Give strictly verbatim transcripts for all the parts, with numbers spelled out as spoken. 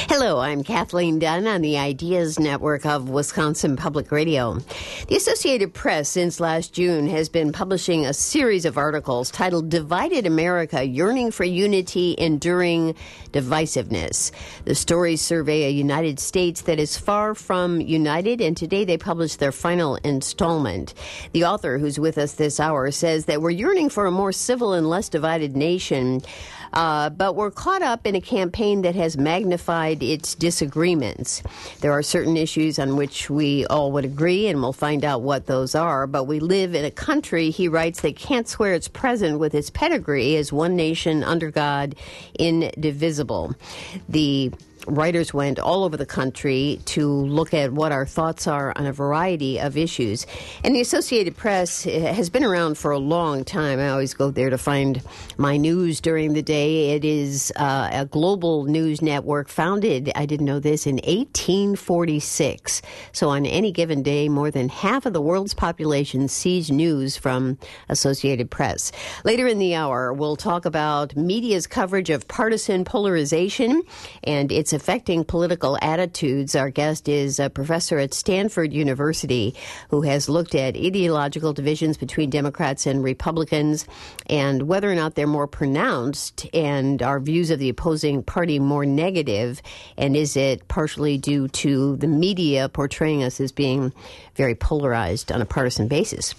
Hello, I'm Kathleen Dunn on the Ideas Network of Wisconsin Public Radio. The Associated Press, since last June, has been publishing a series of articles titled Divided America, Yearning for Unity, Enduring Divisiveness. The stories survey a United States that is far from united, and today they published their final installment. The author, who's with us this hour, says that we're yearning for a more civil and less divided nation, Uh, but we're caught up in a campaign that has magnified its disagreements. There are certain issues on which we all would agree, and we'll find out what those are. But we live in a country, he writes, that can't swear it's present with its pedigree as one nation under God, indivisible. The writers went all over the country to look at what our thoughts are on a variety of issues. And the Associated Press has been around for a long time. I always go there to find my news during the day. It is uh, a global news network founded, I didn't know this, in eighteen forty-six. So on any given day, more than half of the world's population sees news from Associated Press. Later in the hour, we'll talk about media's coverage of partisan polarization and its affecting political attitudes. Our guest is a professor at Stanford University who has looked at ideological divisions between Democrats and Republicans and whether or not they're more pronounced and are views of the opposing party more negative, and is it partially due to the media portraying us as being very polarized on a partisan basis.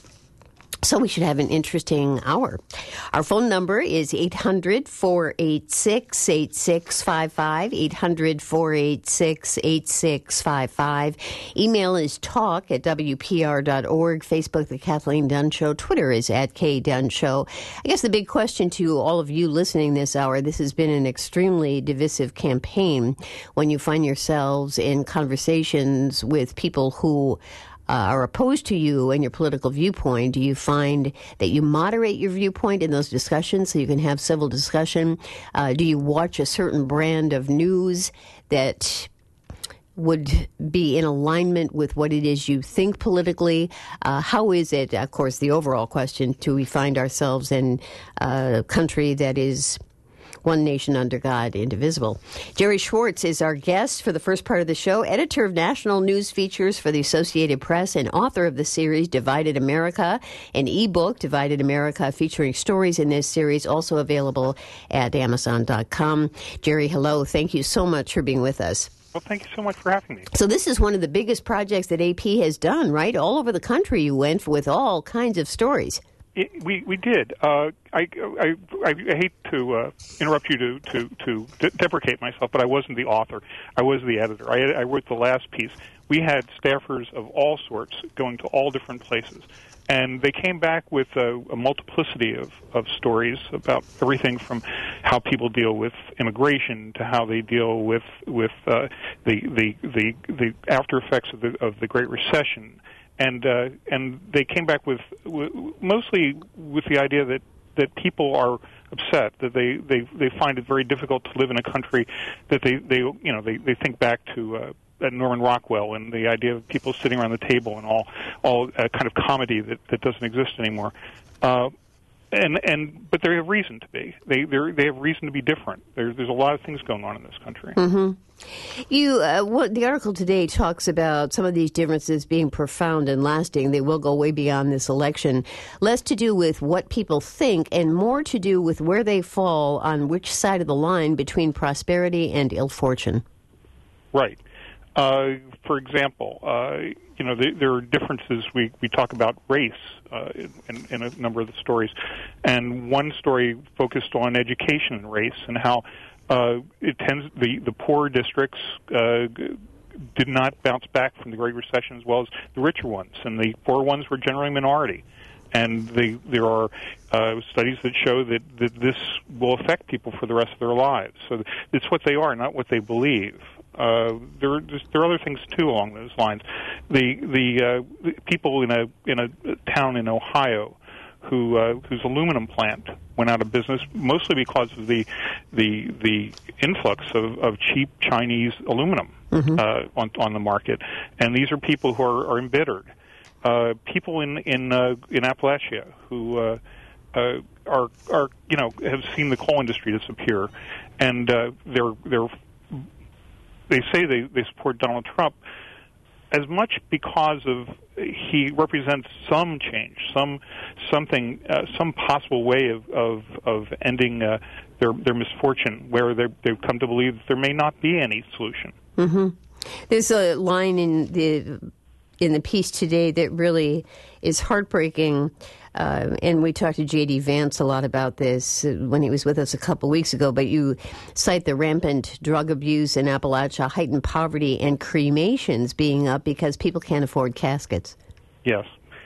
So we should have an interesting hour. Our phone number is eight hundred, four eight six, eight six five five, eight hundred, four eight six, eight six five five. Email is talk at W P R dot org. Facebook, The Kathleen Dunn Show. Twitter is at K Dunn Show. I guess the big question to all of you listening this hour, this has been an extremely divisive campaign. When you find yourselves in conversations with people who Uh, are opposed to you and your political viewpoint, do you find that you moderate your viewpoint in those discussions so you can have civil discussion? Uh, do you watch a certain brand of news that would be in alignment with what it is you think politically? Uh, how is it, of course, the overall question, do we find ourselves in a country that is one nation under God, indivisible? Jerry Schwartz is our guest for the first part of the show, editor of national news features for the Associated Press and author of the series Divided America, an ebook, Divided America, featuring stories in this series, also available at amazon dot com. Jerry, hello. Thank you so much for being with us. Well, thank you so much for having me. So this is one of the biggest projects that A P has done, right? All over the country you went with all kinds of stories. It, we we did. Uh, I, I I hate to uh, interrupt you to to to de- deprecate myself, but I wasn't the author. I was the editor. I, I wrote the last piece. We had staffers of all sorts going to all different places, and they came back with a, a multiplicity of, of stories about everything from how people deal with immigration to how they deal with with uh, the, the the the after effects of the of the Great Recession. And uh, and they came back with, with mostly with the idea that, that people are upset, that they, they, they find it very difficult to live in a country that they, they you know they, they think back to uh, Norman Rockwell and the idea of people sitting around the table and all all uh, kind of comedy that, that doesn't exist anymore. Uh, and and but they have reason to be. They they have reason to be different. There's there's a lot of things going on in this country. Mm-hmm. You, uh, what, the article today talks about some of these differences being profound and lasting. They will go way beyond this election. Less to do with what people think and more to do with where they fall on which side of the line between prosperity and ill fortune. Right. Uh, for example, uh, you know, there, there are differences. We, we talk about race uh, in, in a number of the stories. And one story focused on education and race and how Uh, it tends the the poorer districts uh, did not bounce back from the Great Recession as well as the richer ones, and the poor ones were generally minority. And they, there are uh, studies that show that, that this will affect people for the rest of their lives. So it's what they are, not what they believe. Uh, there, there are other things too along those lines. The the, uh, the people in a in a town in Ohio who uh, whose aluminum plant went out of business, mostly because of the the the influx of, of cheap Chinese aluminum mm-hmm. uh, on on the market, and these are people who are, are embittered. Uh, people in in uh, in Appalachia who uh, uh, are are you know have seen the coal industry disappear, and uh, they're they're they say they, they support Donald Trump, as much because of he represents some change, some something, uh, some possible way of of, of ending uh, their their misfortune, where they've come to believe that there may not be any solution. Mm-hmm. There's a line in the in the piece today that really is heartbreaking. Uh, and we talked to J D. Vance a lot about this when he was with us a couple weeks ago, but you cite the rampant drug abuse in Appalachia, heightened poverty, and cremations being up because people can't afford caskets. Yes.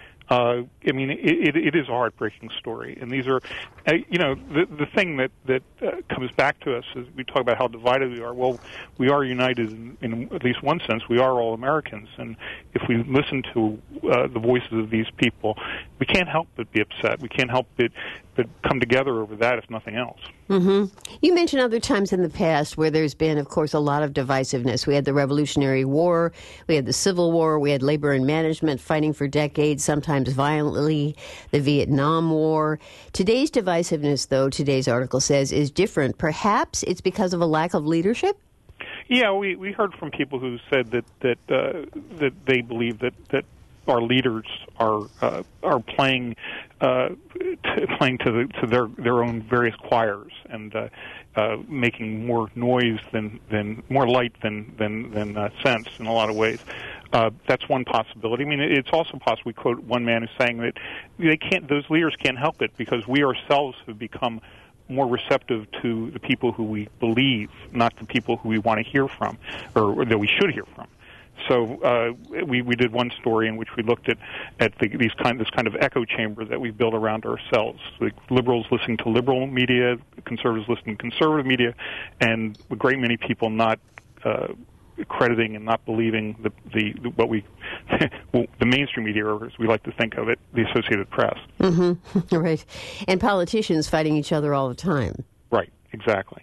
Uh, I mean, it, it, it is a heartbreaking story. And these are, uh, you know, the, the thing that, that uh, comes back to us is we talk about how divided we are. Well, we are united in, in at least one sense. We are all Americans. And if we listen to uh, the voices of these people, we can't help but be upset. We can't help but, but come together over that, if nothing else. Mm-hmm. You mentioned other times in the past where there's been, of course, a lot of divisiveness. We had the Revolutionary War, we had the Civil War, we had labor and management fighting for decades, sometimes violently, the Vietnam War. Today's divisiveness, though, today's article says, is different. Perhaps it's because of a lack of leadership? Yeah, we, we heard from people who said that that uh, that they believe that, that our leaders are uh, are playing uh, t- playing to the, to their their own various choirs and uh, uh, making more noise than, than more light than than than uh, sense in a lot of ways. Uh, that's one possibility. I mean, it's also possible. We quote one man who's saying that they can't; those leaders can't help it because we ourselves have become more receptive to the people who we believe, not the people who we want to hear from, or, or that we should hear from. So uh, we we did one story in which we looked at at the, these kind this kind of echo chamber that we've built around ourselves. Like liberals listening to liberal media, conservatives listening to conservative media, and a great many people not uh, crediting and not believing the the, the what we well, the mainstream media, or as we like to think of it, the Associated Press. Mm-hmm. Right, and politicians fighting each other all the time. Right, exactly.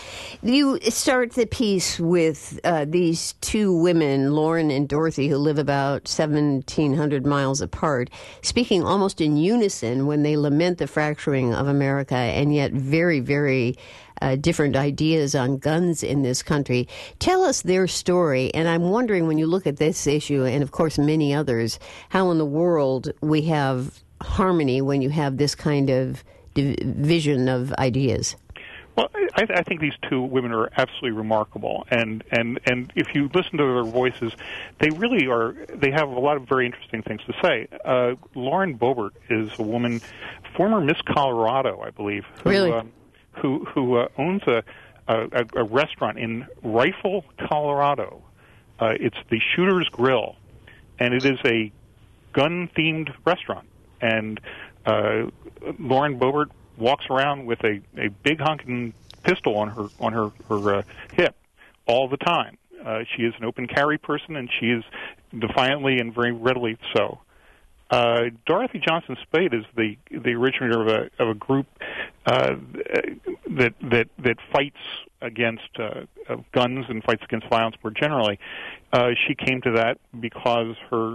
You start the piece with uh, these two women, Lauren and Dorothy, who live about seventeen hundred miles apart, speaking almost in unison when they lament the fracturing of America, and yet very, very uh, different ideas on guns in this country. Tell us their story, and I'm wondering, when you look at this issue, and of course many others, how in the world we have harmony when you have this kind of division of ideas. Well, I, I think these two women are absolutely remarkable, and, and, and if you listen to their voices, they really are. They have a lot of very interesting things to say. Uh, Lauren Boebert is a woman, former Miss Colorado, I believe, who really? uh, who, who uh, owns a, a a restaurant in Rifle, Colorado. Uh, it's the Shooter's Grill, and it is a gun-themed restaurant. And uh, Lauren Boebert walks around with a, a big honking pistol on her on her her uh, hip all the time. Uh, she is an open carry person, and she is defiantly and very readily so. Uh, Dorothy Johnson Speight is the the originator of a of a group uh, that that that fights against uh, of guns and fights against violence more generally. Uh, she came to that because her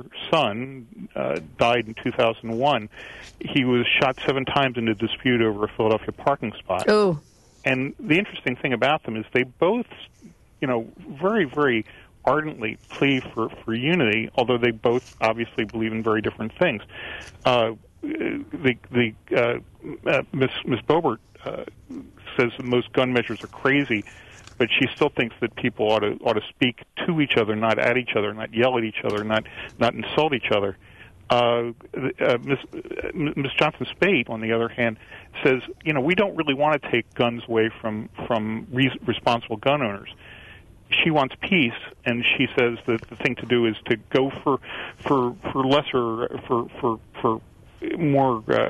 son uh, died in two thousand one. He was shot seven times in a dispute over a Philadelphia parking spot. Oh. And the interesting thing about them is they both, you know, very, very ardently plea for, for unity, although they both obviously believe in very different things. Uh, the the uh, uh, Miss Miss Boebert uh, says that most gun measures are crazy, but she still thinks that people ought to ought to speak to each other, not at each other, not yell at each other, not not insult each other. Uh, uh, Miss Miss Johnson Speight, on the other hand, says, you know, we don't really want to take guns away from from re- responsible gun owners. She wants peace, and she says that the thing to do is to go for for for lesser for for for more. Uh,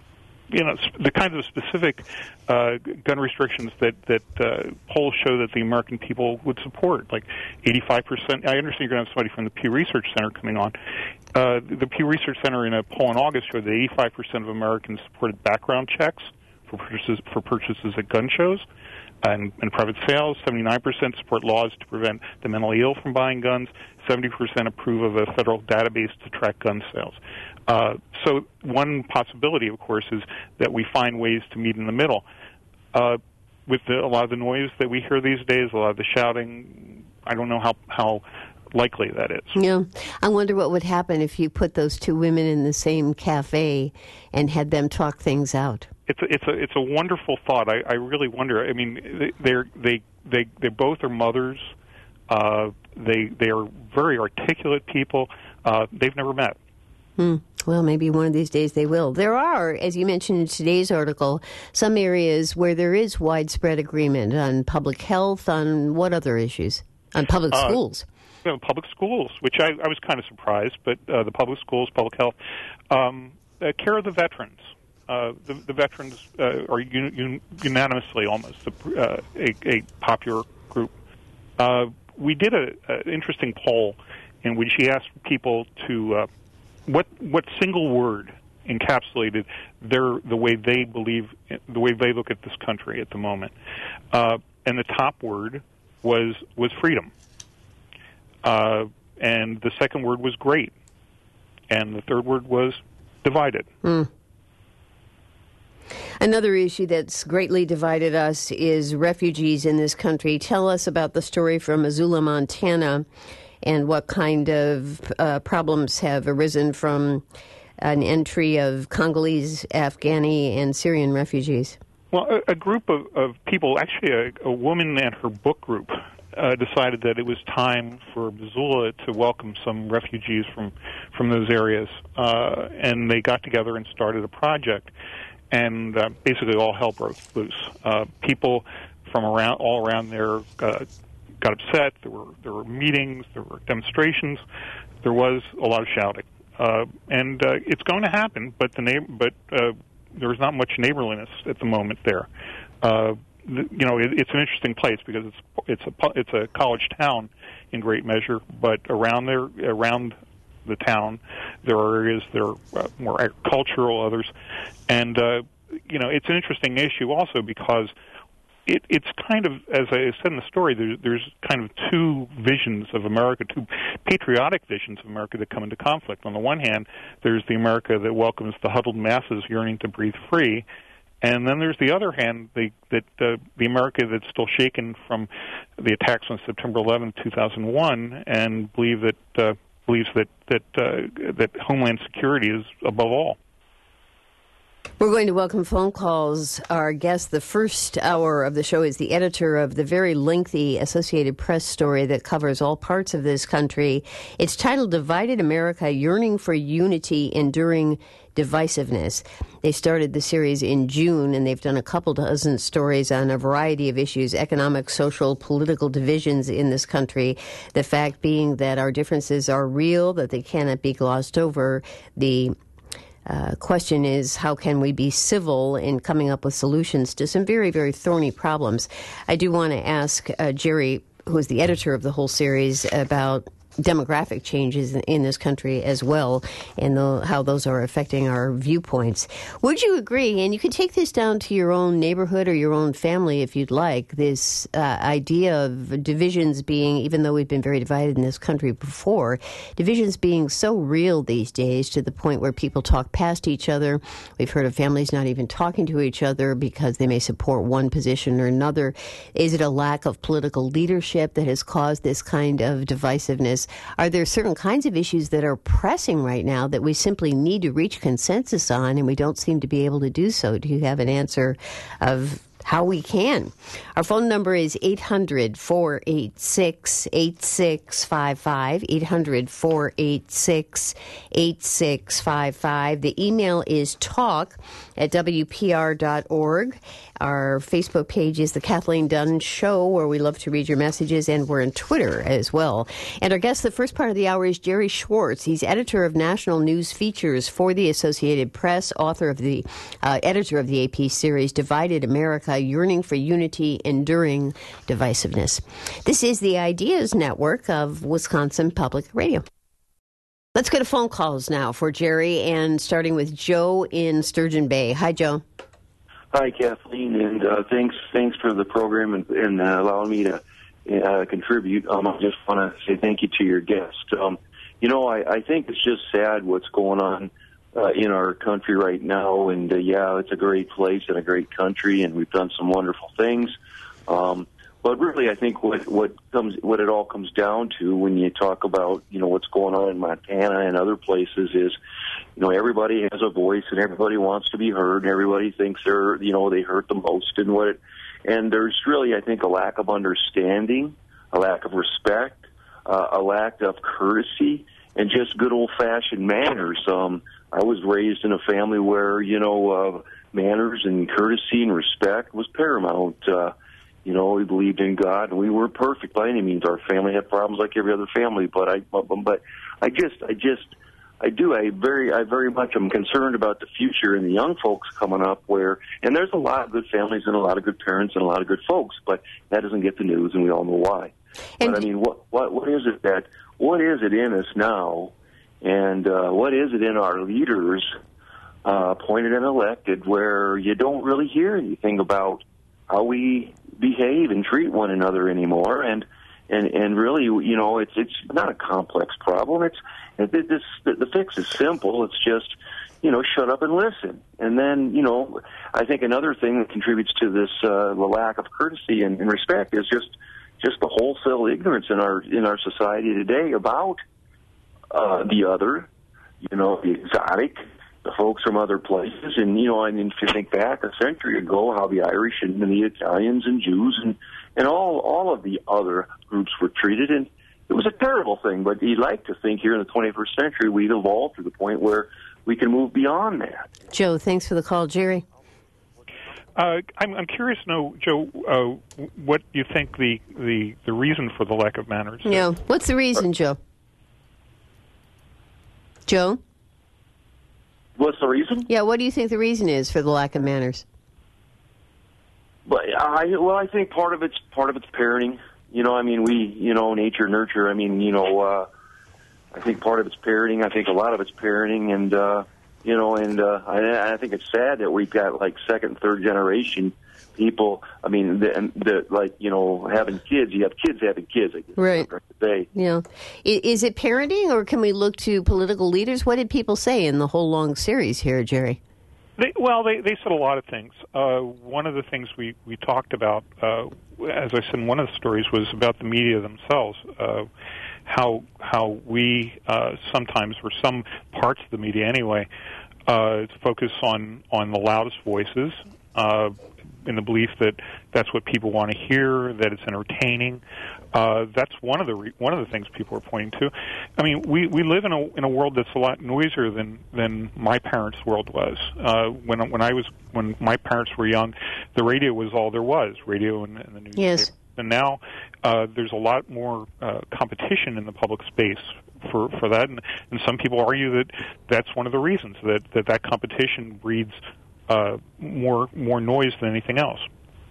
You know, the kinds of specific uh, gun restrictions that that uh, polls show that the American people would support, like eighty-five percent. I understand you're going to have somebody from the Pew Research Center coming on. Uh, the Pew Research Center, in a poll in August, showed that eighty-five percent of Americans supported background checks for purchases for purchases at gun shows and, and private sales. seventy-nine percent support laws to prevent the mentally ill from buying guns. seventy percent approve of a federal database to track gun sales. Uh, so one possibility, of course, is that we find ways to meet in the middle. Uh, with the, a lot of the noise that we hear these days, a lot of the shouting, I don't know how how likely that is. Yeah. I wonder what would happen if you put those two women in the same cafe and had them talk things out. It's a, it's a it's a wonderful thought. I, I really wonder. I mean, they're they they they both are mothers. Uh, they they are very articulate people. Uh, they've never met. Hmm. Well, maybe one of these days they will. There are, as you mentioned in today's article, some areas where there is widespread agreement on public health. On what other issues? On public uh, schools. You know, public schools, which I, I was kind of surprised, but uh, the public schools, public health, um, uh, care of the veterans. Uh, the, the veterans uh, are un, un, unanimously almost a, uh, a, a popular group. Uh, we did an interesting poll in which he asked people to uh, what what single word encapsulated their the way they believe, the way they look at this country at the moment, uh, and the top word was was freedom, uh, and the second word was great, and the third word was divided. Mm. Another issue that's greatly divided us is refugees in this country. Tell us about the story from Missoula, Montana, and what kind of uh, problems have arisen from an entry of Congolese, Afghani, and Syrian refugees. Well, a, a group of, of people, actually a, a woman and her book group, uh, decided that it was time for Missoula to welcome some refugees from, from those areas. Uh, and they got together and started a project. And uh, basically all hell broke loose. Uh, people from around all around there uh, got upset. There were there were meetings, there were demonstrations, there was a lot of shouting, uh, and uh, it's going to happen. But the na- but uh, there's not much neighborliness at the moment there. Uh, the, you know, it, it's an interesting place because it's it's a it's a college town in great measure, but around there around the town, there are areas that are uh, more agricultural, others, and uh, you know it's an interesting issue also because it, it's kind of, as I said in the story, there, there's kind of two visions of America, two patriotic visions of America that come into conflict. On the one hand, there's the America that welcomes the huddled masses yearning to breathe free, and then there's the other hand, the, that uh, the America that's still shaken from the attacks on September eleventh, two thousand one, and believe that. Uh, believes that that uh, that Homeland Security is above all. We're going to welcome phone calls. Our guest, the first hour of the show, is the editor of the very lengthy Associated Press story that covers all parts of this country. It's titled Divided America, Yearning for Unity, Enduring Divisiveness. They started the series in June, and they've done a couple dozen stories on a variety of issues, economic, social, political divisions in this country. The fact being that our differences are real, that they cannot be glossed over. The uh, question is, how can we be civil in coming up with solutions to some very, very thorny problems? I do want to ask uh, Jerry, who is the editor of the whole series, about demographic changes in this country as well, and the, how those are affecting our viewpoints. Would you agree, and you can take this down to your own neighborhood or your own family if you'd like, this uh, idea of divisions being, even though we've been very divided in this country before, divisions being so real these days to the point where people talk past each other. We've heard of families not even talking to each other because they may support one position or another. Is it a lack of political leadership that has caused this kind of divisiveness? Are there certain kinds of issues that are pressing right now that we simply need to reach consensus on, and we don't seem to be able to do so? Do you have an answer of how we can? Our phone number is eight hundred, four eight six, eight six five five, eight hundred, four eight six, eight six five five. The email is talk at W P R dot org. Our Facebook page is The Kathleen Dunn Show, where we love to read your messages, and we're on Twitter as well. And our guest the first part of the hour is Jerry Schwartz. He's editor of national news features for the Associated Press, author of the, uh, editor of the A P series, Divided America, Yearning for Unity, Enduring Divisiveness. This is the Ideas Network of Wisconsin Public Radio. Let's go to phone calls now for Jerry, and starting with Joe in Sturgeon Bay. Hi, Joe. Hi, Kathleen, and uh, thanks thanks for the program and, and uh, allowing me to uh, contribute. Um, I just want to say thank you to your guest. Um, you know, I, I think it's just sad what's going on uh, in our country right now, and uh, yeah, it's a great place and a great country, and we've done some wonderful things. Um, but really, I think what what comes what it all comes down to when you talk about you know what's going on in Montana and other places is, you know, everybody has a voice and everybody wants to be heard. And everybody thinks they're you know they hurt the most and what it, and there's really I think a lack of understanding, a lack of respect, uh, a lack of courtesy, and just good old fashioned manners. Um, I was raised in a family where you know uh, manners and courtesy and respect was paramount. Uh, You know, we believed in God, and we weren't perfect by any means. Our family had problems like every other family, but I, but I just, I just, I do, I very, I very much am concerned about the future and the young folks coming up. Where, and there's a lot of good families and a lot of good parents and a lot of good folks, but that doesn't get the news, and we all know why. And but I mean, what, what, what is it that, what is it in us now, and uh, what is it in our leaders, uh, appointed and elected, where you don't really hear anything about how we behave and treat one another anymore, and and and really, you know, it's it's not a complex problem. It's it, this the, the fix is simple. It's just, you know, shut up and listen. And then, you know, I think another thing that contributes to this uh, the lack of courtesy and, and respect is just just the wholesale ignorance in our in our society today about uh, the other, you know, the exotic, the folks from other places. And, you know, I mean, if you think back a century ago, how the Irish and the Italians and Jews and, and all all of the other groups were treated, and it was a terrible thing. But you'd like to think here in the twenty-first century we'd evolved to the point where we can move beyond that. Joe, thanks for the call. Jerry? Uh, I'm, I'm curious to know, Joe, uh, what you think the, the, the reason for the lack of manners is. Yeah, what's the reason, Joe? Joe? What's the reason? Yeah, what do you think the reason is for the lack of manners? But I well, I think part of it's part of it's parenting. You know, I mean, we, you know, nature nurture. I mean, you know, uh, I think part of it's parenting. I think a lot of it's parenting, and uh, you know, and uh, I, I think it's sad that we've got like second, and third generation people. I mean, the, the like you know, having kids. You have kids having kids. I guess, right. Today. Yeah. Is it parenting, or can we look to political leaders? What did people say in the whole long series here, Jerry? They, well, they, they said a lot of things. Uh, one of the things we, we talked about, uh, as I said in one of the stories, was about the media themselves, uh, how how we uh, sometimes, or some parts of the media anyway, uh, focus on, on the loudest voices, uh, in the belief that that's what people want to hear, that it's entertaining. Uh, that's one of the re- one of the things people are pointing to. I mean, we, we live in a in a world that's a lot noisier than, than my parents' world was. Uh, when when I was when my parents were young, the radio was all there was, radio and, and the newspaper. Yes. And now uh, there's a lot more uh, competition in the public space for for that, and, and some people argue that that's one of the reasons that that, that competition breeds uh, more more noise than anything else.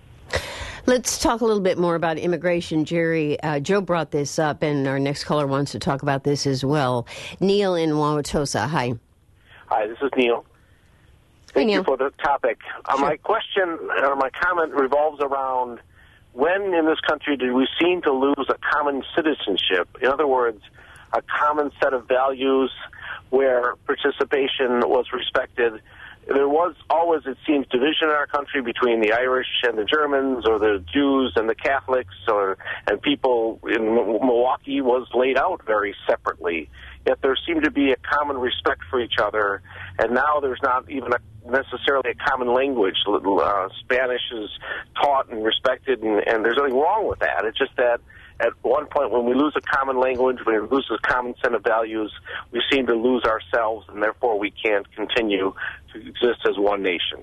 Let's talk a little bit more about immigration, Jerry. Uh, Joe brought this up, and our next caller wants to talk about this as well. Neil in Wauwatosa, hi. Hi, this is Neil. Thank Neil. you for the topic. Uh, Sure. My question, or my comment, revolves around when in this country did we seem to lose a common citizenship? In other words, a common set of values where participation was respected. There was always, it seems, division in our country between the Irish and the Germans, or the Jews and the Catholics, or and people in Milwaukee was laid out very separately. Yet there seemed to be a common respect for each other, and now there's not even a, necessarily a common language. Uh, Spanish is taught and respected, and, and there's nothing wrong with that. It's just that at one point, when we lose a common language, when we lose a common set of values, we seem to lose ourselves, and therefore we can't continue to exist as one nation.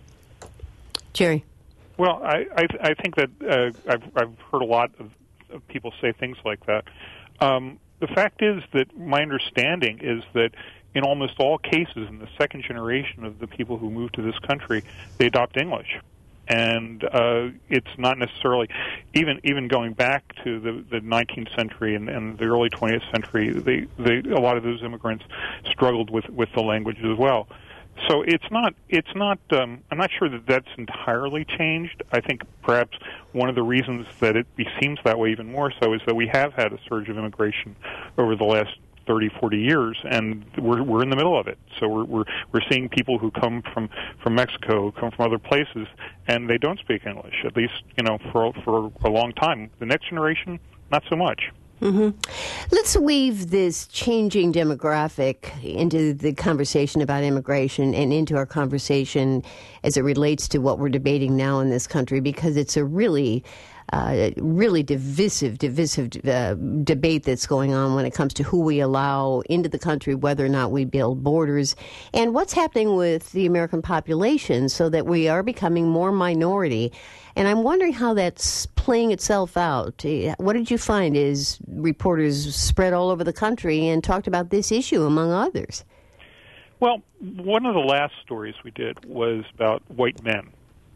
Jerry. Well, I I, I think that uh, I've I've heard a lot of, of people say things like that. Um, the fact is that my understanding is that in almost all cases, in the second generation of the people who move to this country, they adopt English. And uh, it's not necessarily, even even going back to the, the nineteenth century and, and the early twentieth century, they, they, a lot of those immigrants struggled with, with the language as well. So it's not, it's not, um, I'm not sure that that's entirely changed. I think perhaps one of the reasons that it seems that way even more so is that we have had a surge of immigration over the last thirty, forty years, and we're we're in the middle of it. So we're we're we're seeing people who come from from Mexico, who come from other places, and they don't speak English. At least, you know, for for a long time. The next generation, not so much. Mm-hmm. Let's weave this changing demographic into the conversation about immigration and into our conversation as it relates to what we're debating now in this country, because it's a really, uh, really divisive, divisive uh, debate that's going on when it comes to who we allow into the country, whether or not we build borders, and what's happening with the American population so that we are becoming more minority. And I'm wondering how that's playing itself out. What did you find as reporters spread all over the country and talked about this issue, among others? Well, one of the last stories we did was about white men.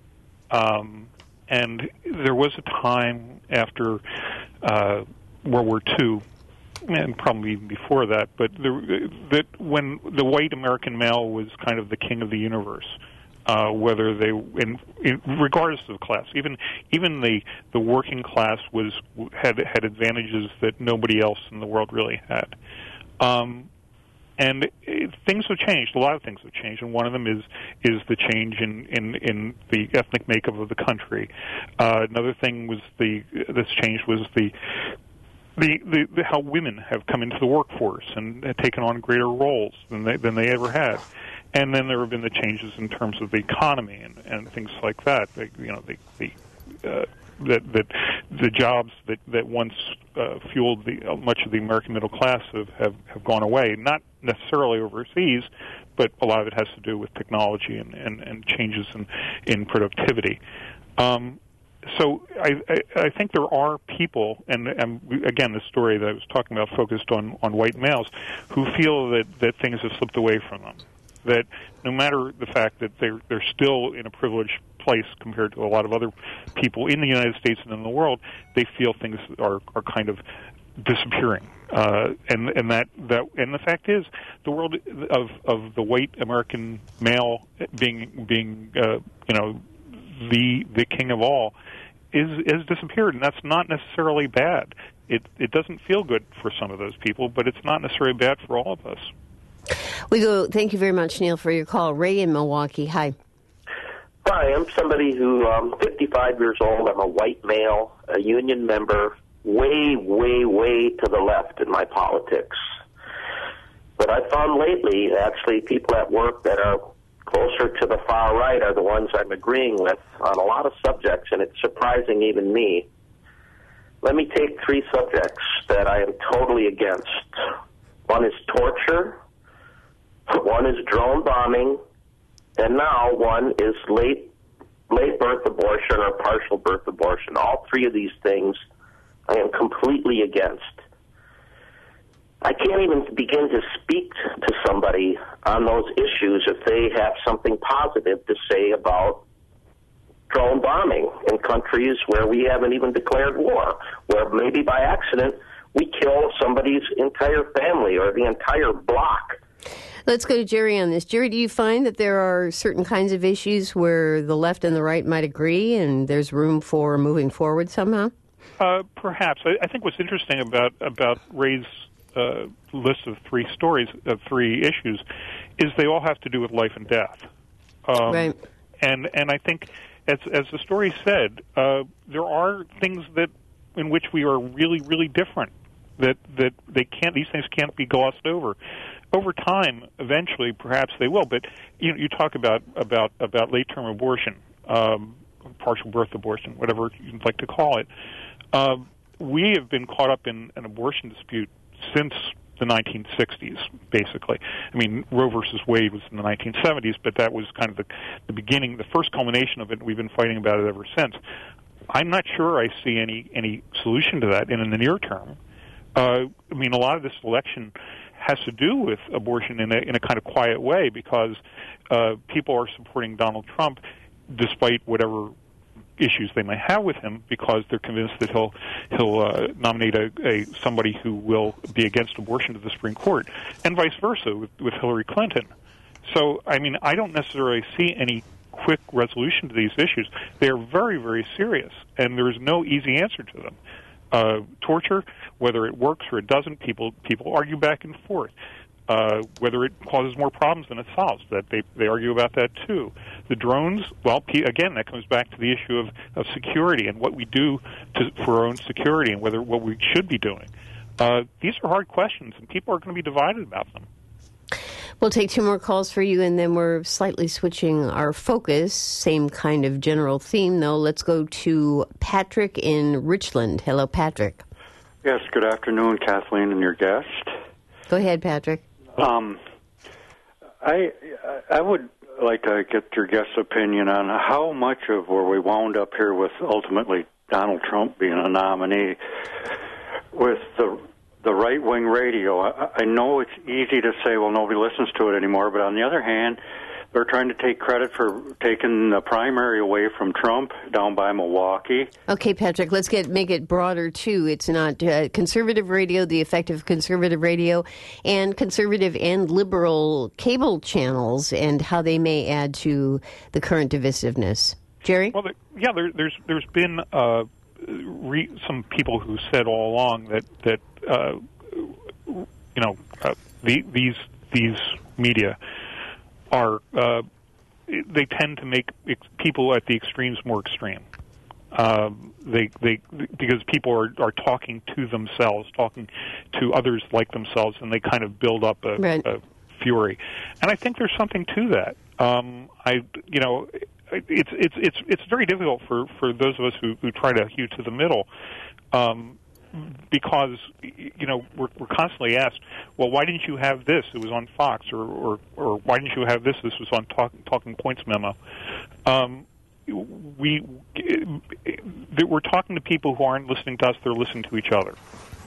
Um, and there was a time after uh, World War Two, and probably even before that, but there, that when the white American male was kind of the king of the universe. Uh, whether they, in, in, regardless of class, even even the, the working class was had had advantages that nobody else in the world really had, um, and it, things have changed. A lot of things have changed, and one of them is is the change in, in, in the ethnic makeup of the country. Uh, another thing was the this change was the. The, the, the how women have come into the workforce and have taken on greater roles than they than they ever had. And then there have been the changes in terms of the economy and, and things like that. They, you know, the, the uh, that that the jobs that that once uh, fueled the uh, much of the American middle class have, have have gone away. Not necessarily overseas, but a lot of it has to do with technology and, and, and changes in in productivity. Um, So I, I, I think there are people, and, and again, the story that I was talking about focused on, on white males, who feel that, that things have slipped away from them. That no matter the fact that they're, they're still in a privileged place compared to a lot of other people in the United States and in the world, they feel things are, are kind of disappearing. Uh, and and that, that and the fact is, the world of, of the white American male being being uh, you know the the king of all is is disappeared, and that's not necessarily bad. It it doesn't feel good for some of those people, but it's not necessarily bad for all of us. We go. Thank you very much, Neil, for your call. Ray in Milwaukee. Hi. Hi, I'm somebody who I'm um, fifty-five years old. I'm a white male, a union member, way, way, way to the left in my politics. But I found lately, actually, people at work that are closer to the far right are the ones I'm agreeing with on a lot of subjects, and it's surprising even me. Let me take three subjects that I am totally against. One is torture, one is drone bombing, and now one is late late birth abortion or partial birth abortion. All three of these things I am completely against. I can't even begin to speak to somebody on those issues if they have something positive to say about drone bombing in countries where we haven't even declared war, where maybe by accident we kill somebody's entire family or the entire block. Let's go to Jerry on this. Jerry, do you find that there are certain kinds of issues where the left and the right might agree and there's room for moving forward somehow? Uh, perhaps. I, I think what's interesting about, about Ray's uh, list of three stories, of three issues, is they all have to do with life and death. Um, right. And, and I think, as, as the story said, uh, there are things that in which we are really, really different, that, that they can't, these things can't be glossed over. Over time, eventually, perhaps they will. But you know, you talk about about about late-term abortion, um, partial birth abortion, whatever you'd like to call it. Uh, we have been caught up in an abortion dispute since the nineteen sixties, basically. I mean, Roe versus Wade was in the nineteen seventies, but that was kind of the, the beginning, the first culmination of it. We've been fighting about it ever since. I'm not sure I see any any solution to that in, in the near term. Uh, I mean, a lot of this election has to do with abortion in a, in a kind of quiet way because uh, people are supporting Donald Trump despite whatever issues they may have with him because they're convinced that he'll he'll uh, nominate a, a somebody who will be against abortion to the Supreme Court, and vice versa with, with Hillary Clinton. So, I mean, I don't necessarily see any quick resolution to these issues. They are very, very serious, and there's no easy answer to them. uh, torture, whether it works or it doesn't. People people argue back and forth. Uh, whether it causes more problems than it solves, that they, they argue about that too. The drones, well, P- again, that comes back to the issue of, of security and what we do to, for our own security and whether what we should be doing. Uh, these are hard questions, and people are going to be divided about them. We'll take two more calls for you, and then we're slightly switching our focus. Same kind of general theme, though. Let's go to Patrick in Richland. Hello, Patrick. Yes, good afternoon, Kathleen and your guest. Go ahead, Patrick. Um, I I would like to get your guest's opinion on how much of where we wound up here with ultimately Donald Trump being a nominee with the the right-wing radio. I, I know it's easy to say, well, nobody listens to it anymore, but on the other hand, they're trying to take credit for taking the primary away from Trump down by Milwaukee. Okay, Patrick, let's get make it broader, too. It's not uh, conservative radio, the effect of conservative radio, and conservative and liberal cable channels and how they may add to the current divisiveness. Jerry? Well, there, yeah, there, there's there's been uh, re, some people who said all along that, that uh, you know, uh, the, these these media are uh, they tend to make ex- people at the extremes more extreme. Uh, they they because people are, are talking to themselves, talking to others like themselves, and they kind of build up a, right. a fury. And I think there's something to that. Um, I you know it's it's it's it's very difficult for, for those of us who, who try to hew to the middle. Um, Because, you know, we're, we're constantly asked, well, why didn't you have this? It was on Fox. Or, or, or why didn't you have this? This was on talk, Talking Points memo. Um, we, we're talking to people who aren't listening to us. They're listening to each other.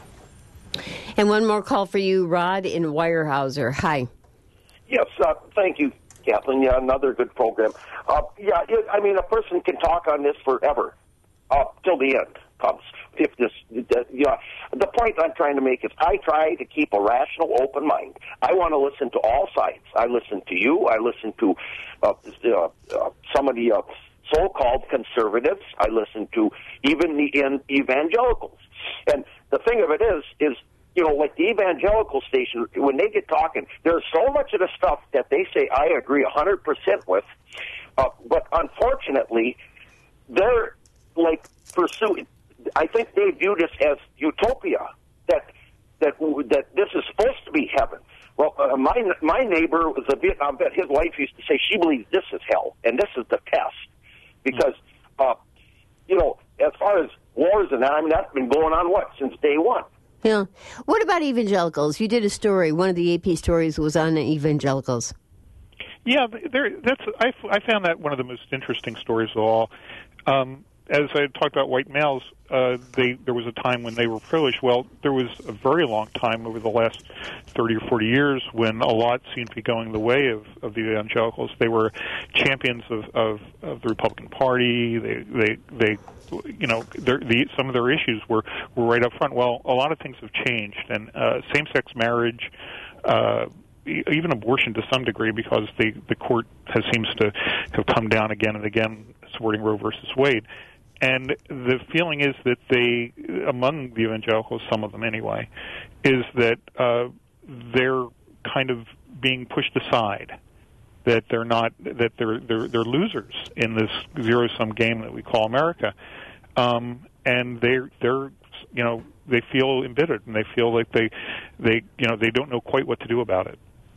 And one more call for you, Rod in Weyerhaeuser. Hi. Yes, uh, thank you, Kathleen. Yeah, another good program. Uh, yeah, it, I mean, a person can talk on this forever, uh, till the end comes. If this, you know, the point I'm trying to make is I try to keep a rational, open mind. I want to listen to all sides. I listen to you. I listen to uh, uh, uh, some of the uh, so-called conservatives. I listen to even the in evangelicals. And the thing of it is, is you know, like the evangelical station, when they get talking, there's so much of the stuff that they say I agree one hundred percent with, uh, but unfortunately, they're like pursuing. I think they view this as utopia, that that that this is supposed to be heaven. Well, uh, my my neighbor was a Vietnam vet. His wife used to say she believes this is hell, and this is the test. Because, uh, you know, as far as wars and that, I mean, that's been going on, what, since day one. Yeah. What about evangelicals? You did a story. One of the A P stories was on evangelicals. Yeah, there. That's I, I found that one of the most interesting stories of all. Um, as I talked about white males, uh, they there was a time when they were privileged. Well, there was a very long time over the last thirty or forty years when a lot seemed to be going the way of, of the evangelicals. They were champions of, of, of the Republican Party. They they they. You know, the, some of their issues were, were right up front. Well, a lot of things have changed, and uh, same-sex marriage, uh, even abortion to some degree, because the, the court has seems to have come down again and again, supporting Roe versus Wade. And the feeling is that they, among the evangelicals, some of them anyway, is that uh, they're kind of being pushed aside. That they're not, that they're they're they're losers in this zero-sum game that we call America, um, and they're they're you know they feel embittered and they feel like they they you know they don't know quite what to do about it.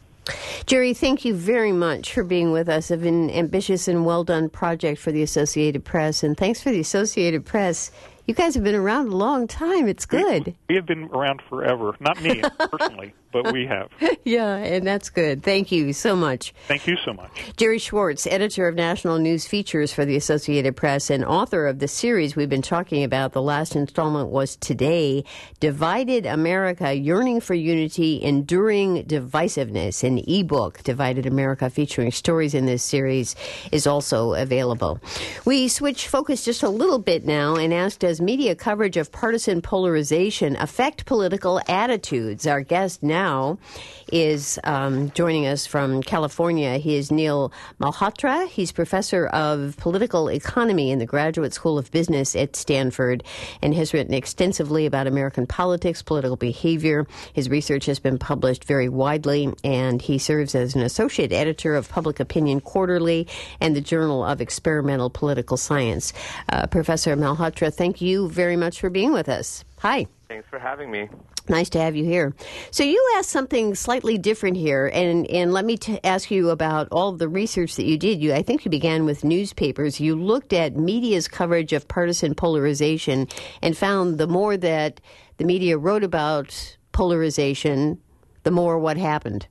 Jerry, thank you very much for being with us of an ambitious and well done project for the Associated Press, and thanks for the Associated Press. You guys have been around a long time. It's good. We, we have been around forever. Not me personally, but we have. Yeah, and that's good. Thank you so much. Thank you so much. Jerry Schwartz, editor of National News Features for the Associated Press and author of the series we've been talking about. The last installment was Today, Divided America, Yearning for Unity, Enduring Divisiveness. An ebook, Divided America, featuring stories in this series, is also available. We switch focus just a little bit now and asked, does media coverage of partisan polarization affect political attitudes? Our guest now now is um, joining us from California. He is Neil Malhotra. He's professor of political economy in the Graduate School of Business at Stanford and has written extensively about American politics, political behavior. His research has been published very widely, and he serves as an associate editor of Public Opinion Quarterly and the Journal of Experimental Political Science. Uh, Professor Malhotra, thank you very much for being with us. Hi. Thanks for having me. Nice to have you here. So you asked something slightly different here, and, and let me t- ask you about all of the research that you did. You, I think you began with newspapers. You looked at media's coverage of partisan polarization and found the more that the media wrote about polarization, the more what happened.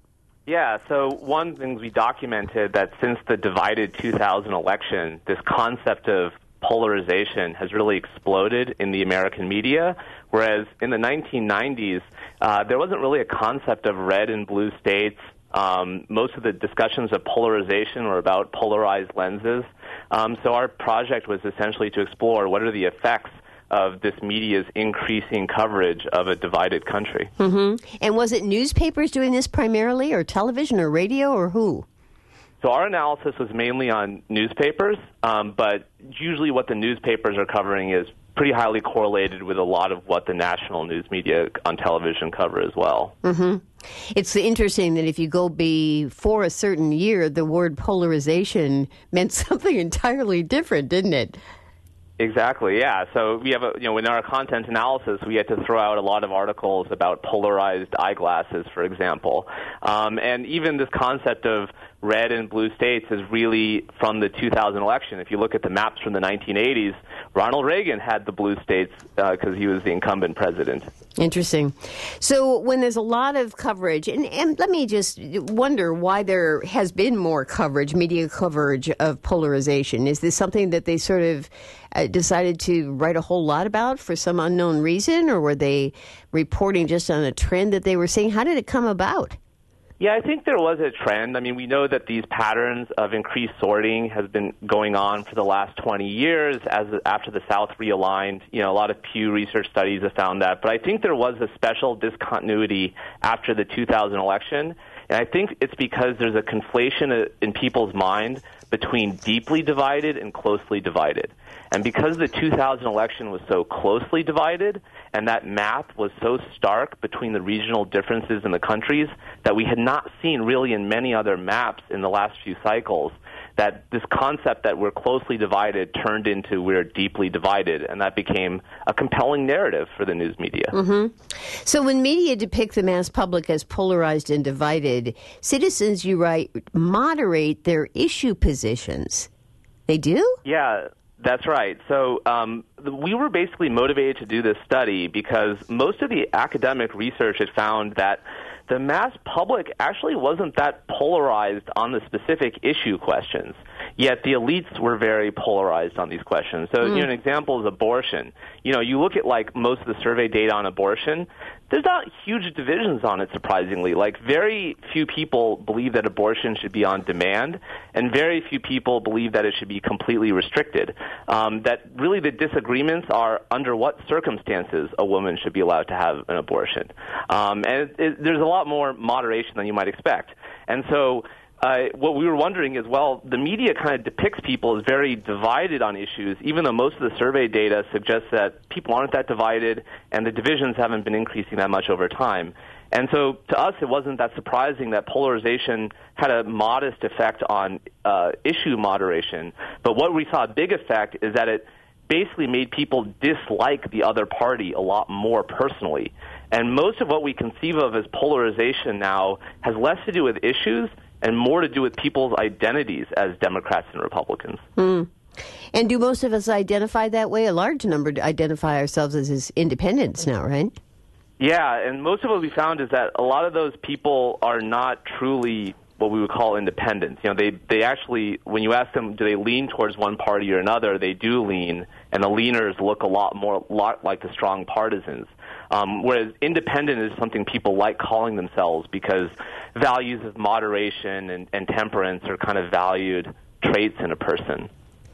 Yeah, so one thing we documented that since the divided two thousand election, this concept of polarization has really exploded in the American media, whereas in the nineteen nineties, uh, there wasn't really a concept of red and blue states. Um, most of the discussions of polarization were about polarized lenses. Um, so our project was essentially to explore what are the effects of this media's increasing coverage of a divided country. Mm-hmm. And was it newspapers doing this primarily, or television, or radio, or who? So our analysis was mainly on newspapers, um, but usually what the newspapers are covering is pretty highly correlated with a lot of what the national news media on television cover as well. Mm-hmm. It's interesting that if you go before a certain year, the word polarization meant something entirely different, didn't it? Exactly, yeah. So we have, a, you know, in our content analysis, we had to throw out a lot of articles about polarized eyeglasses, for example. Um, and even this concept of red and blue states is really from the two thousand election. If you look at the maps from the nineteen eighties, Ronald Reagan had the blue states because uh, he was the incumbent president. Interesting. So when there's a lot of coverage, and, and let me just wonder why there has been more coverage, media coverage of polarization. Is this something that they sort of uh, decided to write a whole lot about for some unknown reason, or were they reporting just on a trend that they were seeing? How did it come about? Yeah, I think there was a trend. I mean, we know that these patterns of increased sorting has been going on for the last twenty years as after the South realigned. You know, a lot of Pew Research studies have found that. But I think there was a special discontinuity after the two thousand election. And I think it's because there's a conflation in people's mind between deeply divided and closely divided. And because the two thousand election was so closely divided and that map was so stark between the regional differences in the countries that we had not seen really in many other maps in the last few cycles, that this concept that we're closely divided turned into we're deeply divided, and that became a compelling narrative for the news media. Mm-hmm. So when media depict the mass public as polarized and divided, citizens, you write, moderate their issue positions. They do? Yeah. That's right. So um, we were basically motivated to do this study because most of the academic research had found that the mass public actually wasn't that polarized on the specific issue questions, yet the elites were very polarized on these questions. So, mm. you know, an example is abortion. You know, you look at, like, most of the survey data on abortion, there's not huge divisions on it, surprisingly. Like, very few people believe that abortion should be on demand, and very few people believe that it should be completely restricted. Um, that really the disagreements are under what circumstances a woman should be allowed to have an abortion. Um, and it, it, there's a lot more moderation than you might expect. And so Uh, what we were wondering is, well, the media kind of depicts people as very divided on issues, even though most of the survey data suggests that people aren't that divided and the divisions haven't been increasing that much over time. And so to us, it wasn't that surprising that polarization had a modest effect on uh, issue moderation. But what we saw a big effect is that it basically made people dislike the other party a lot more personally. And most of what we conceive of as polarization now has less to do with issues and more to do with people's identities as Democrats and Republicans. Mm. And do most of us identify that way? A large number identify ourselves as, as independents now, right? Yeah, and most of what we found is that a lot of those people are not truly what we would call independents. You know, they, they actually, when you ask them, do they lean towards one party or another, they do lean, and the leaners look a lot more lot like the strong partisans. Um, whereas independent is something people like calling themselves because values of moderation and, and temperance are kind of valued traits in a person.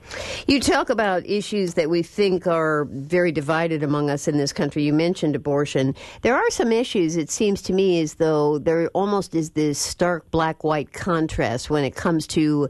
You talk about issues that we think are very divided among us in this country. You mentioned abortion. There are some issues, it seems to me, as though there almost is this stark black-white contrast when it comes to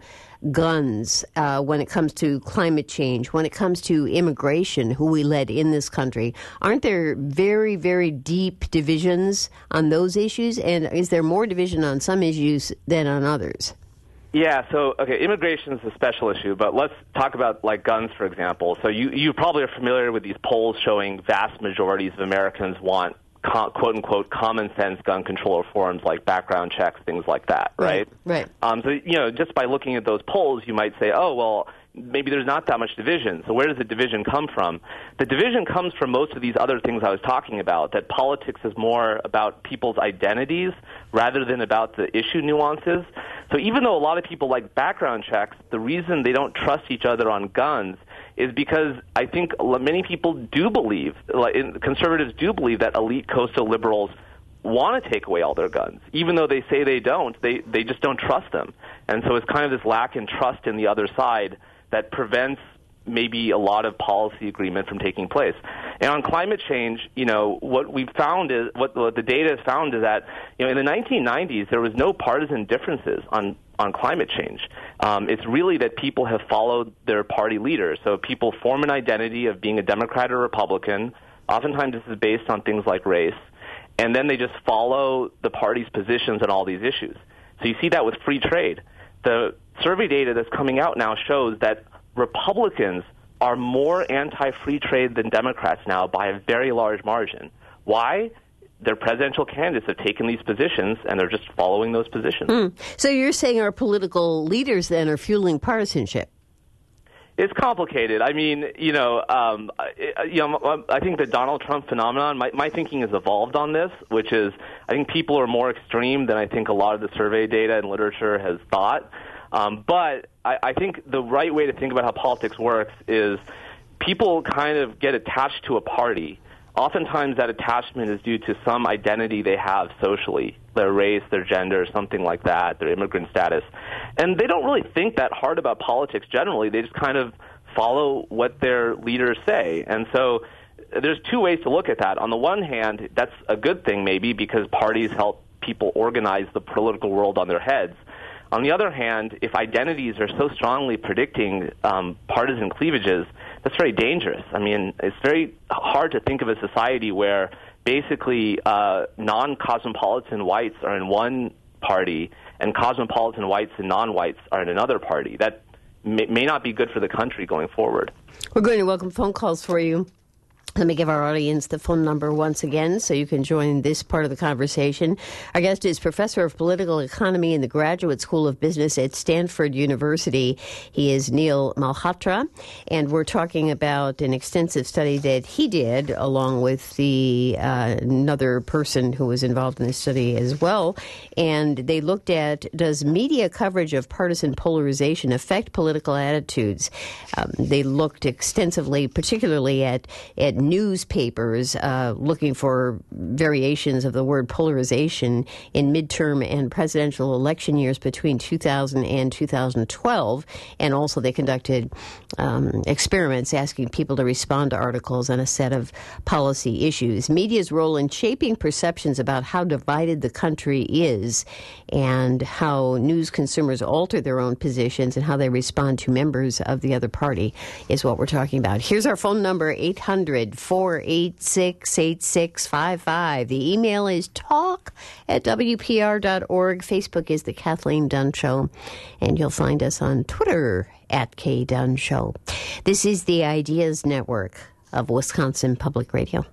guns, uh, when it comes to climate change, when it comes to immigration, who we let in this country. Aren't there very, very deep divisions on those issues? And is there more division on some issues than on others? Yeah, so, okay, immigration is a special issue, but let's talk about, like, guns, for example. So you, you probably are familiar with these polls showing vast majorities of Americans want, co- quote-unquote, common-sense gun control reforms like background checks, things like that, right? Right, right. Um, so, you know, just by looking at those polls, you might say, oh, well, maybe there's not that much division. So where does the division come from? The division comes from most of these other things I was talking about, that politics is more about people's identities rather than about the issue nuances. So even though a lot of people like background checks, the reason they don't trust each other on guns is because I think many people do believe, like conservatives do believe, that elite coastal liberals want to take away all their guns. Even though they say they don't, they, they just don't trust them. And so it's kind of this lack in trust in the other side that prevents maybe a lot of policy agreement from taking place. And on climate change, you know, what we've found is, what, what the data has found is that, you know, in the nineteen nineties, there was no partisan differences on, on climate change. Um, it's really that people have followed their party leaders. So people form an identity of being a Democrat or Republican. Oftentimes this is based on things like race. And then they just follow the party's positions on all these issues. So you see that with free trade. The survey data that's coming out now shows that Republicans are more anti-free trade than Democrats now by a very large margin. Why? Their presidential candidates have taken these positions, and they're just following those positions. Mm. So you're saying our political leaders, then, are fueling partisanship? It's complicated. I mean, you know, um, you know, I think the Donald Trump phenomenon, my, my thinking has evolved on this, which is I think people are more extreme than I think a lot of the survey data and literature has thought. Um, but I, I think the right way to think about how politics works is people kind of get attached to a party. Oftentimes that attachment is due to some identity they have socially, their race, their gender, something like that, their immigrant status. And they don't really think that hard about politics generally. They just kind of follow what their leaders say. And so there's two ways to look at that. On the one hand, that's a good thing maybe because parties help people organize the political world on their heads. On the other hand, if identities are so strongly predicting um, partisan cleavages, that's very dangerous. I mean, it's very hard to think of a society where basically uh, non-cosmopolitan whites are in one party and cosmopolitan whites and non-whites are in another party. That may, may not be good for the country going forward. We're going to welcome phone calls for you. Let me give our audience the phone number once again so you can join this part of the conversation. Our guest is Professor of Political Economy in the Graduate School of Business at Stanford University. He is Neil Malhotra, and we're talking about an extensive study that he did along with the uh, another person who was involved in this study as well. And they looked at, does media coverage of partisan polarization affect political attitudes? Um, they looked extensively, particularly at, at newspapers uh, looking for variations of the word polarization in midterm and presidential election years between two thousand and two thousand twelve. And also they conducted um, experiments asking people to respond to articles on a set of policy issues. Media's role in shaping perceptions about how divided the country is and how news consumers alter their own positions and how they respond to members of the other party is what we're talking about. Here's our phone number, eight hundred, four eight six, eight six five five. The email is talk at W P R dot org. Facebook is The Kathleen Dunn Show. And you'll find us on Twitter at K Dunn Show. This is the Ideas Network of Wisconsin Public Radio.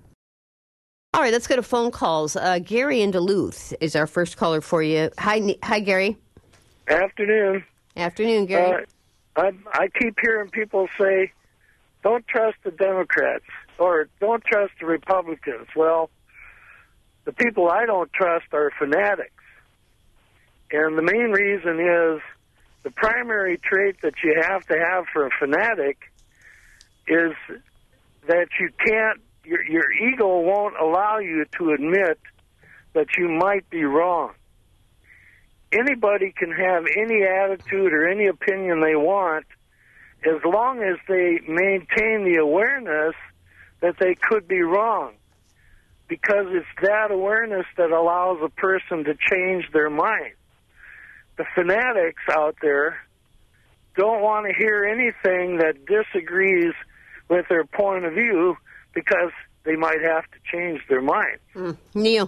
All right, let's go to phone calls. Uh, Gary in Duluth is our first caller for you. Hi, hi, Gary. Afternoon. Afternoon, Gary. Uh, I, I keep hearing people say, don't trust the Democrats or don't trust the Republicans. Well, the people I don't trust are fanatics. And the main reason is the primary trait that you have to have for a fanatic is that you can't, your, your ego won't allow you to admit that you might be wrong. Anybody can have any attitude or any opinion they want, as long as they maintain the awareness that they could be wrong, because it's that awareness that allows a person to change their mind. The fanatics out there don't want to hear anything that disagrees with their point of view because they might have to change their mind. Mm. Neil?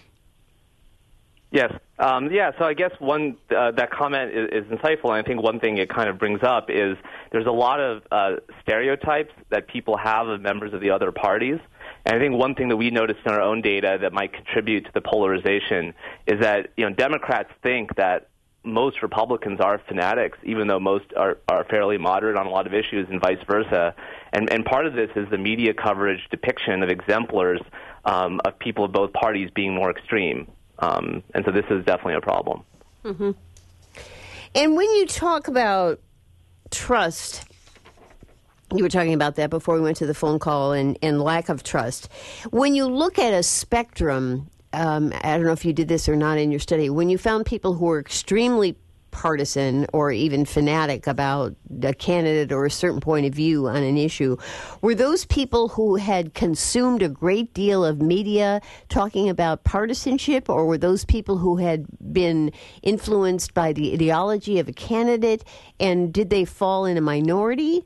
Yes. Um, yeah, so I guess one uh, that comment is, is insightful, and I think one thing it kind of brings up is there's a lot of uh, stereotypes that people have of members of the other parties. And I think one thing that we noticed in our own data that might contribute to the polarization is that, you know, Democrats think that most Republicans are fanatics, even though most are, are fairly moderate on a lot of issues, and vice versa. And, and part of this is the media coverage depiction of exemplars um, of people of both parties being more extreme. Um, and so this is definitely a problem. Mm-hmm. And when you talk about trust, you were talking about that before we went to the phone call, and, and lack of trust. When you look at a spectrum, um, I don't know if you did this or not in your study, when you found people who were extremely partisan or even fanatic about a candidate or a certain point of view on an issue, were those people who had consumed a great deal of media talking about partisanship, or were those people who had been influenced by the ideology of a candidate, and did they fall in a minority?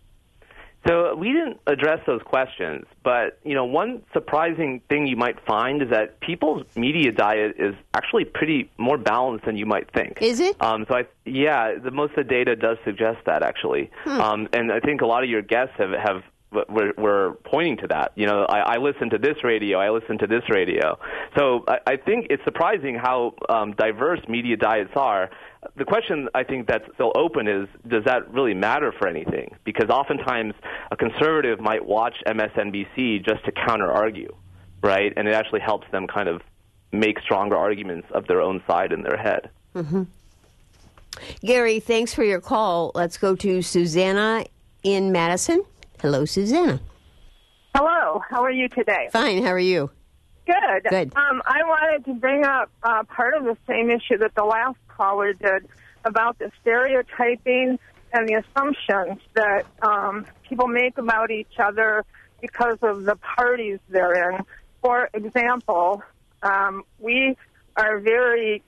So we didn't address those questions, but, you know, one surprising thing you might find is that people's media diet is actually pretty more balanced than you might think. Is it? Um, so, I, yeah, the, most of the data does suggest that, actually. Hmm. Um, and I think a lot of your guests have, have we're, we're pointing to that. You know, I, I listen to this radio, I listen to this radio. So I, I think it's surprising how um, diverse media diets are. The question I think that's still open is, does that really matter for anything? Because oftentimes a conservative might watch M S N B C just to counter-argue, right? And it actually helps them kind of make stronger arguments of their own side in their head. Mm-hmm. Gary, thanks for your call. Let's go to Susanna in Madison. Hello, Susanna. Hello. How are you today? Fine. How are you? Good. Good. Um, I wanted to bring up uh, part of the same issue that the last caller did about the stereotyping and the assumptions that um, people make about each other because of the parties they're in. For example, um, we are very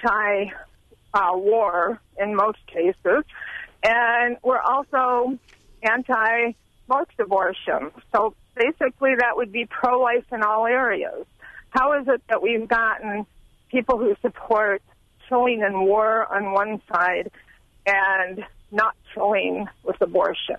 anti-war uh, in most cases, and we're also anti-most abortion. So basically that would be pro-life in all areas. How is it that we've gotten people who support killing and war on one side and not killing with abortion?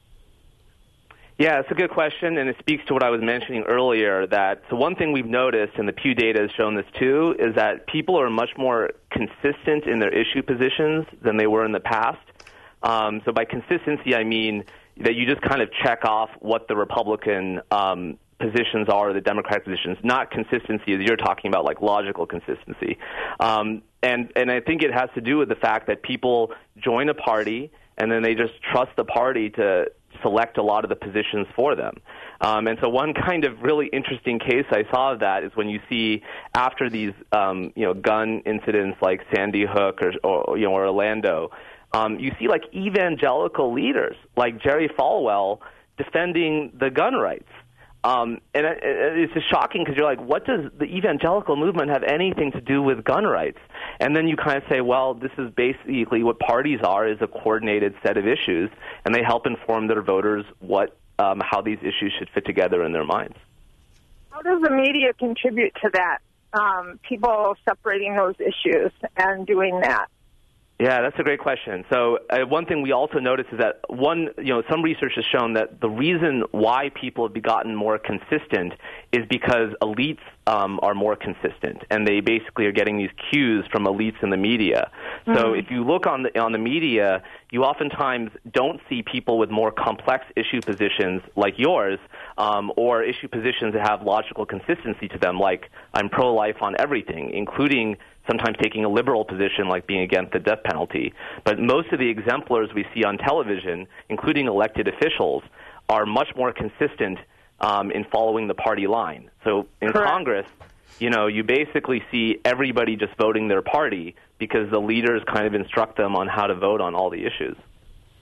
Yeah, it's a good question, and it speaks to what I was mentioning earlier, that so one thing we've noticed, and the Pew data has shown this too, is that people are much more consistent in their issue positions than they were in the past. Um, so by consistency, I mean that you just kind of check off what the Republican um, positions are, the Democratic positions, not consistency as you're talking about, like logical consistency. Um, and, and I think it has to do with the fact that people join a party and then they just trust the party to select a lot of the positions for them. Um, and so one kind of really interesting case I saw of that is when you see after these um, you know, gun incidents like Sandy Hook or, or you know, or Orlando, um, you see like evangelical leaders like Jerry Falwell defending the gun rights. Um, and it, it's just shocking because you're like, what does the evangelical movement have anything to do with gun rights? And then you kind of say, well, this is basically what parties are, is a coordinated set of issues, and they help inform their voters what um, how these issues should fit together in their minds. How does the media contribute to that, um, people separating those issues and doing that? Yeah, that's a great question. So uh, one thing we also notice is that one, you know, some research has shown that the reason why people have gotten more consistent is because elites um, are more consistent, and they basically are getting these cues from elites in the media. So mm-hmm. if you look on the on the media, you oftentimes don't see people with more complex issue positions like yours, um, or issue positions that have logical consistency to them, like I'm pro-life on everything, including sometimes taking a liberal position like being against the death penalty. But most of the exemplars we see on television, including elected officials, are much more consistent um, in following the party line. So in Correct. Congress, you know, you basically see everybody just voting their party because the leaders kind of instruct them on how to vote on all the issues.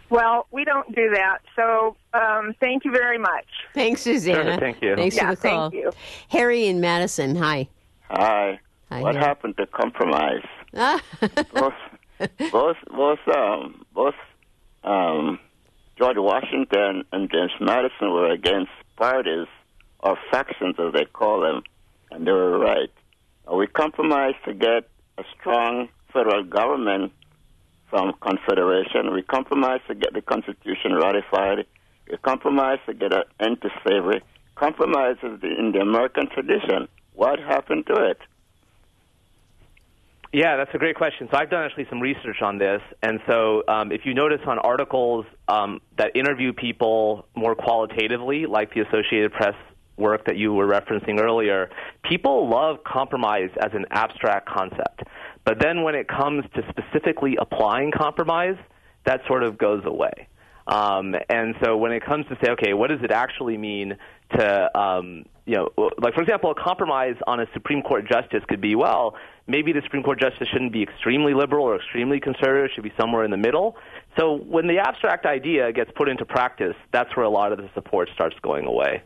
Well, we don't do that. So um, thank you very much. Thanks, Susanna. Sure, thank you. Thanks yeah, for the call. thank you. Harry in Madison, hi. Hi. Hi, what Harry. happened to compromise? Ah. both, both, both, um, both um, George Washington and James Madison were against parties or factions, as they call them, and they were right. Uh, we compromised to get a strong federal government from Confederation. We compromised to get the Constitution ratified. We compromised to get an end to slavery. Compromise is the, in the American tradition. What happened to it? Yeah, that's a great question. So I've done actually some research on this, and so um, if you notice on articles um, that interview people more qualitatively, like the Associated Press work that you were referencing earlier, people love compromise as an abstract concept. But then when it comes to specifically applying compromise, that sort of goes away. Um, and so when it comes to say, okay, what does it actually mean to, um, you know, like, for example, a compromise on a Supreme Court justice could be, well, maybe the Supreme Court justice shouldn't be extremely liberal or extremely conservative, should be somewhere in the middle. So when the abstract idea gets put into practice, that's where a lot of the support starts going away.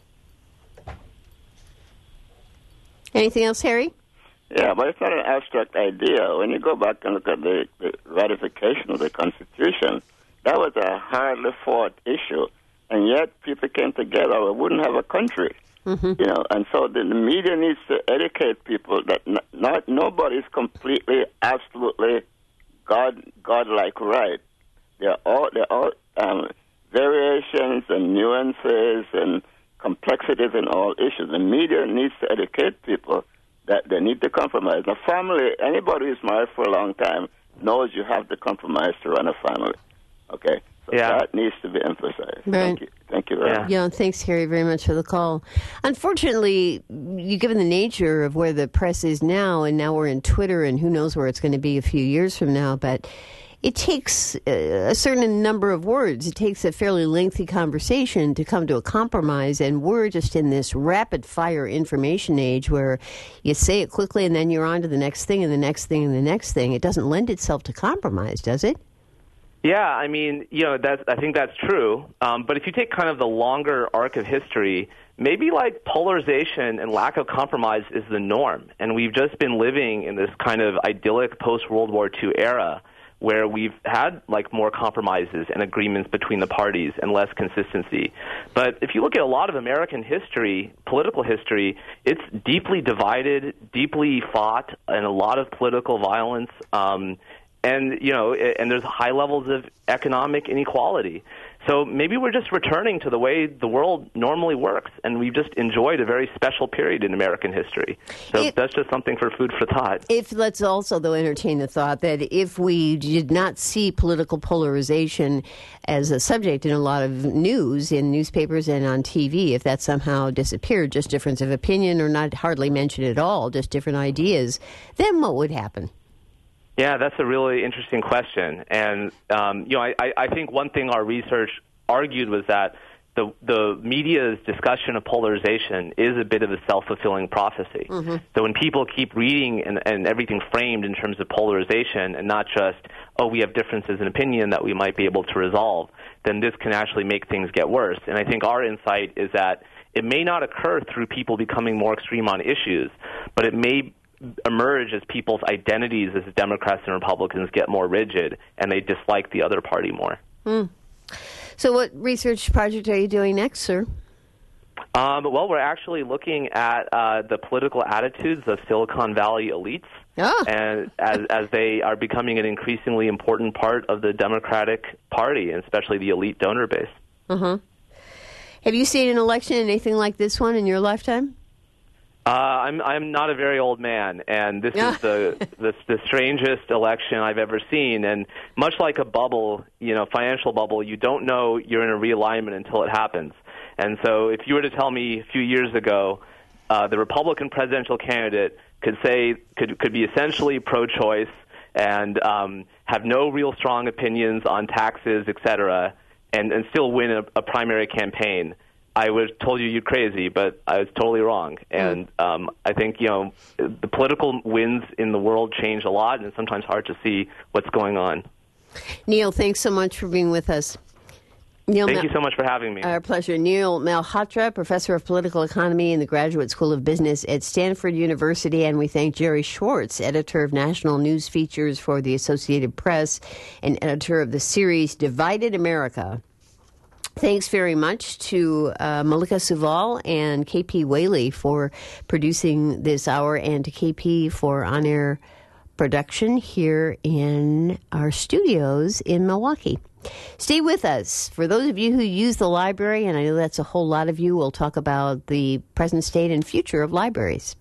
Anything else, Harry? Yeah, but it's not an abstract idea. When you go back and look at the, the ratification of the Constitution, that was a hardly fought issue, and yet people came together or we wouldn't have a country. Mm-hmm. You know, and so the, the media needs to educate people that not, not nobody's completely, absolutely God God-like right. There are all there are all um, variations and nuances and complexities in all issues. The media needs to educate people that they need to compromise. The family, anybody who's married for a long time knows you have to compromise to run a family. Okay? So yeah. that needs to be emphasized. Right. Thank you. Thank you very much. Yeah, thanks, Harry, very much for the call. Unfortunately, you given the nature of where the press is now, and now we're in Twitter, and who knows where it's going to be a few years from now, but it takes a certain number of words. It takes a fairly lengthy conversation to come to a compromise, and we're just in this rapid-fire information age where you say it quickly and then you're on to the next thing and the next thing and the next thing. It doesn't lend itself to compromise, does it? Yeah, I mean, you know, that's, I think that's true. Um, but if you take kind of the longer arc of history, maybe like polarization and lack of compromise is the norm. And we've just been living in this kind of idyllic post-World War Two era where we've had like more compromises and agreements between the parties and less consistency. But if you look at a lot of American history, political history, it's deeply divided, deeply fought, and a lot of political violence. Um, And, you know, and there's high levels of economic inequality. So maybe we're just returning to the way the world normally works, and we've just enjoyed a very special period in American history. So It, that's just something for food for thought. If let's also, though, entertain the thought that if we did not see political polarization as a subject in a lot of news, in newspapers and on T V, if that somehow disappeared, just difference of opinion or not hardly mentioned at all, just different ideas, then what would happen? Yeah, that's a really interesting question. And, um, you know, I, I think one thing our research argued was that the the media's discussion of polarization is a bit of a self-fulfilling prophecy. Mm-hmm. So when people keep reading and, and everything framed in terms of polarization and not just, oh, we have differences in opinion that we might be able to resolve, then this can actually make things get worse. And I think our insight is that it may not occur through people becoming more extreme on issues, but it may emerge as people's identities as Democrats and Republicans get more rigid and they dislike the other party more. Mm. So what research project are you doing next, sir? Um, well, we're actually looking at uh, the political attitudes of Silicon Valley elites, oh. and as, as they are becoming an increasingly important part of the Democratic Party, and especially the elite donor base. Uh-huh. Have you seen an election, anything like this one, in your lifetime? Uh, I'm I'm not a very old man, and this Yeah. is the, the the strangest election I've ever seen. And much like a bubble, you know, financial bubble, you don't know you're in a realignment until it happens. And so, if you were to tell me a few years ago, uh, the Republican presidential candidate could say could could be essentially pro-choice and um, have no real strong opinions on taxes, et cetera, and and still win a, a primary campaign, I would have told you you're crazy, but I was totally wrong. And um, I think, you know, the political winds in the world change a lot, and it's sometimes hard to see what's going on. Neil, thanks so much for being with us. Neil Thank Mal- you so much for having me. Our pleasure. Neil Malhotra, Professor of Political Economy in the Graduate School of Business at Stanford University. And we thank Jerry Schwartz, editor of National News Features for the Associated Press and editor of the series Divided America. Thanks very much to uh, Malika Suval and K P Whaley for producing this hour, and to K P for on-air production here in our studios in Milwaukee. Stay with us. For those of you who use the library, and I know that's a whole lot of you, we'll talk about the present state and future of libraries.